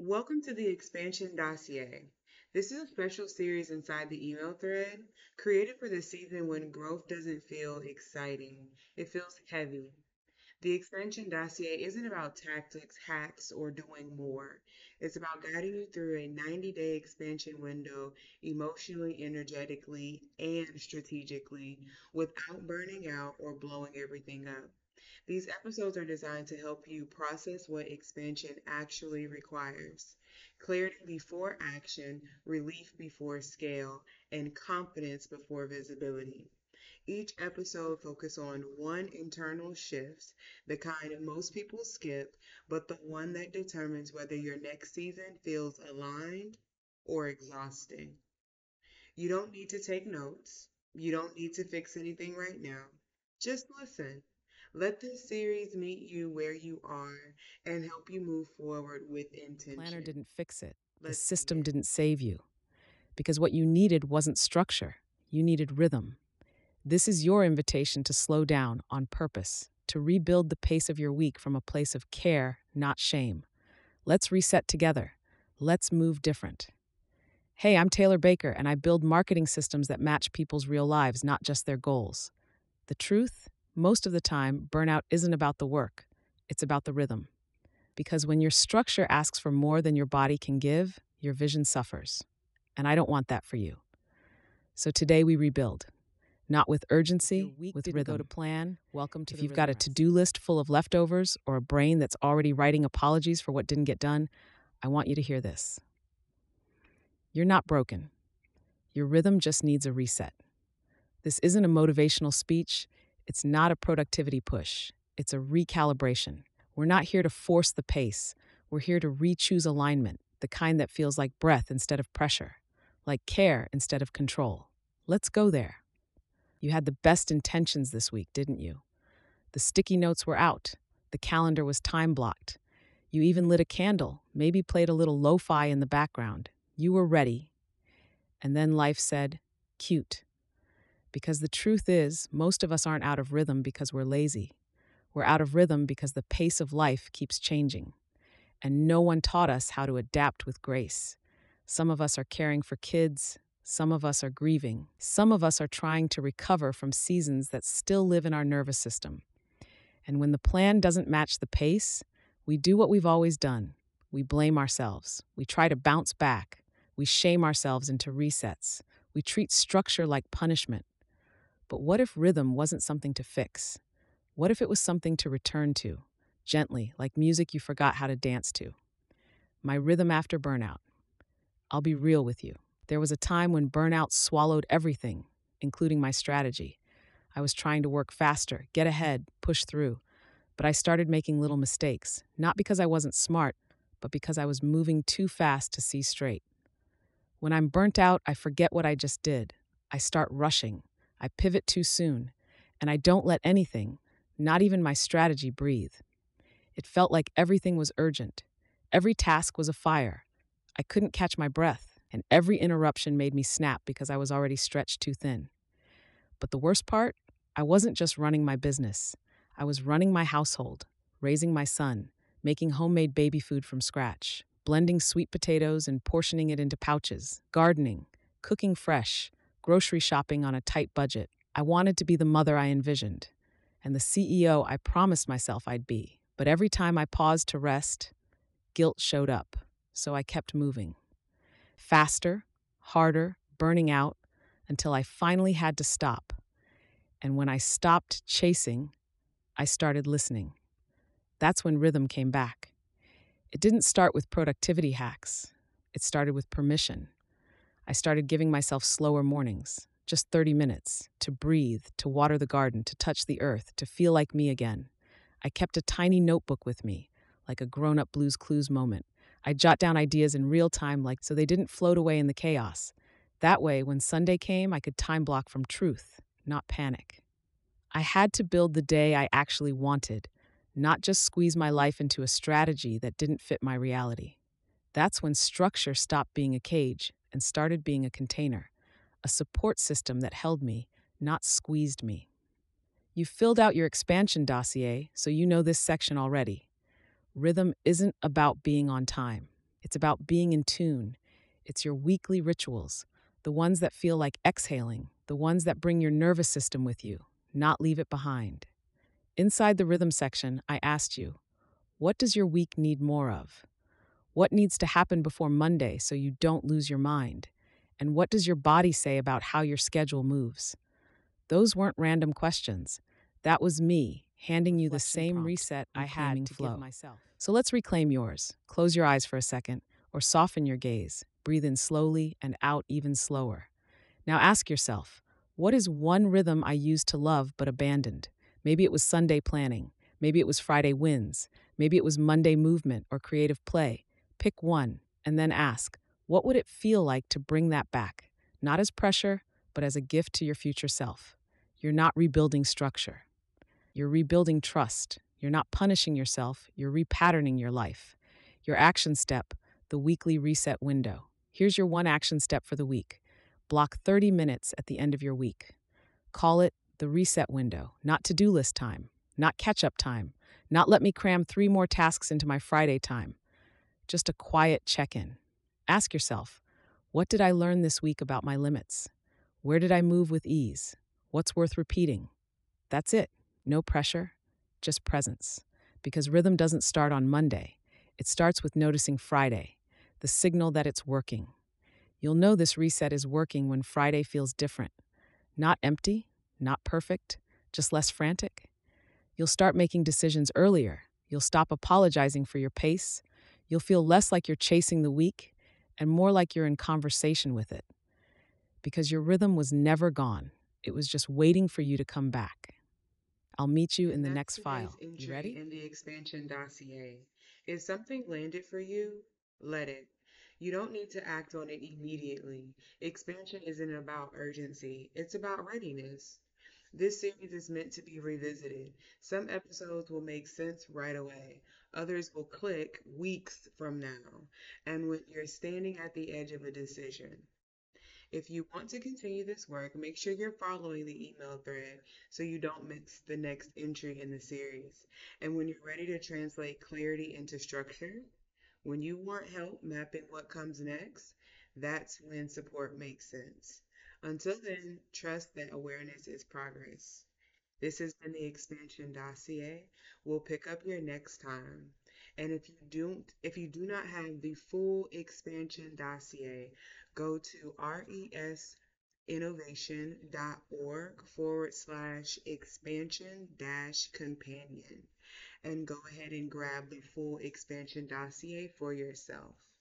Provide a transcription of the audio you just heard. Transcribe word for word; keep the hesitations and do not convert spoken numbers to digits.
Welcome to the Expansion Dossier. This is a special series inside the email thread, created for the season when growth doesn't feel exciting, it feels heavy. The Expansion Dossier isn't about tactics, hacks, or doing more. It's about guiding you through a ninety day expansion window emotionally, energetically, and strategically without burning out or blowing everything up. These episodes are designed to help you process what expansion actually requires: clarity before action, relief before scale, and confidence before visibility. Each episode focuses on one internal shift, the kind most people skip, but the one that determines whether your next season feels aligned or exhausting. You don't need to take notes. You don't need to fix anything right now. Just listen. Let this series meet you where you are and help you move forward with Planner intention. didn't fix it. The Let's system begin. didn't save you. Because what you needed wasn't structure, you needed rhythm. This is your invitation to slow down on purpose, to rebuild the pace of your week from a place of care, not shame. Let's reset together. Let's move different. Hey, I'm Taylor Baker, and I build marketing systems that match people's real lives, not just their goals. The truth? Most of the time, burnout isn't about the work, it's about the rhythm. Because when your structure asks for more than your body can give, your vision suffers. And I don't want that for you. So today we rebuild, not with urgency, with didn't go rhythm. to plan. Welcome to If the you've got a Rhythm to Rest. do list full of leftovers or a brain that's already writing apologies for what didn't get done, I want you to hear this. You're not broken. Your rhythm just needs a reset. This isn't a motivational speech. It's not a productivity push. It's a recalibration. We're not here to force the pace. We're here to re-choose alignment, the kind that feels like breath instead of pressure, like care instead of control. Let's go there. You had the best intentions this week, didn't you? The sticky notes were out. The calendar was time blocked. You even lit a candle, maybe played a little lo-fi in the background. You were ready. And then life said, cute. Because the truth is, most of us aren't out of rhythm because we're lazy. We're out of rhythm because the pace of life keeps changing. And no one taught us how to adapt with grace. Some of us are caring for kids. Some of us are grieving. Some of us are trying to recover from seasons that still live in our nervous system. And when the plan doesn't match the pace, we do what we've always done. We blame ourselves. We try to bounce back. We shame ourselves into resets. We treat structure like punishment. But what if rhythm wasn't something to fix? What if it was something to return to, gently, like music you forgot how to dance to? My rhythm after burnout. I'll be real with you. There was a time when burnout swallowed everything, including my strategy. I was trying to work faster, get ahead, push through. But I started making little mistakes, not because I wasn't smart, but because I was moving too fast to see straight. When I'm burnt out, I forget what I just did. I start rushing. I pivot too soon. And I don't let anything, not even my strategy, breathe. It felt like everything was urgent. Every task was a fire. I couldn't catch my breath, and every interruption made me snap because I was already stretched too thin. But the worst part? I wasn't just running my business. I was running my household, raising my son, making homemade baby food from scratch, blending sweet potatoes and portioning it into pouches, gardening, cooking fresh, grocery shopping on a tight budget. I wanted to be the mother I envisioned, and the C E O I promised myself I'd be. But every time I paused to rest, guilt showed up, so I kept moving. Faster, harder, burning out, until I finally had to stop. And when I stopped chasing, I started listening. That's when rhythm came back. It didn't start with productivity hacks. It started with permission. I started giving myself slower mornings, just thirty minutes, to breathe, to water the garden, to touch the earth, to feel like me again. I kept a tiny notebook with me, like a grown-up Blue's Clues moment. I'd jot down ideas in real time, like so they didn't float away in the chaos. That way, when Sunday came, I could time block from truth, not panic. I had to build the day I actually wanted, not just squeeze my life into a strategy that didn't fit my reality. That's when structure stopped being a cage and started being a container, a support system that held me, not squeezed me. You filled out your expansion dossier, so you know this section already. Rhythm isn't about being on time. It's about being in tune. It's your weekly rituals, the ones that feel like exhaling, the ones that bring your nervous system with you, not leave it behind. Inside the rhythm section, I asked you, what does your week need more of? What needs to happen before Monday so you don't lose your mind? And what does your body say about how your schedule moves? Those weren't random questions. That was me handing you the same reset I had to give myself. So let's reclaim yours. Close your eyes for a second, or soften your gaze. Breathe in slowly and out even slower. Now ask yourself, what is one rhythm I used to love but abandoned? Maybe it was Sunday planning. Maybe it was Friday wins. Maybe it was Monday movement or creative play. Pick one and then ask, what would it feel like to bring that back? Not as pressure, but as a gift to your future self. You're not rebuilding structure. You're rebuilding trust. You're not punishing yourself. You're repatterning your life. Your action step, the weekly reset window. Here's your one action step for the week. Block thirty minutes at the end of your week. Call it the reset window, not to-do list time, not catch-up time, not let me cram three more tasks into my Friday time. Just a quiet check-in. Ask yourself, what did I learn this week about my limits? Where did I move with ease? What's worth repeating? That's it. No pressure, just presence. Because rhythm doesn't start on Monday. It starts with noticing Friday, the signal that it's working. You'll know this reset is working when Friday feels different. Not empty, not perfect, just less frantic. You'll start making decisions earlier. You'll stop apologizing for your pace. You'll feel less like you're chasing the week and more like you're in conversation with it. Because your rhythm was never gone. It was just waiting for you to come back. I'll meet you in And the that's next today's file. You entry ready? in the expansion dossier. If something landed for you, let it. You don't need to act on it immediately. Expansion isn't about urgency, it's about readiness. This series is meant to be revisited. Some episodes will make sense right away, others will click weeks from now, and when you're standing at the edge of a decision. If you want to continue this work, make sure you're following the email thread so you don't miss the next entry in the series. And when you're ready to translate clarity into structure, when you want help mapping what comes next, that's when support makes sense. Until then, trust that awareness is progress. This has been the Expansion Dossier. We'll pick up here next time. And if you don't, if you do not have the full Expansion Dossier, go to resinnovation.org forward slash expansion dash companion and go ahead and grab the full Expansion Dossier for yourself.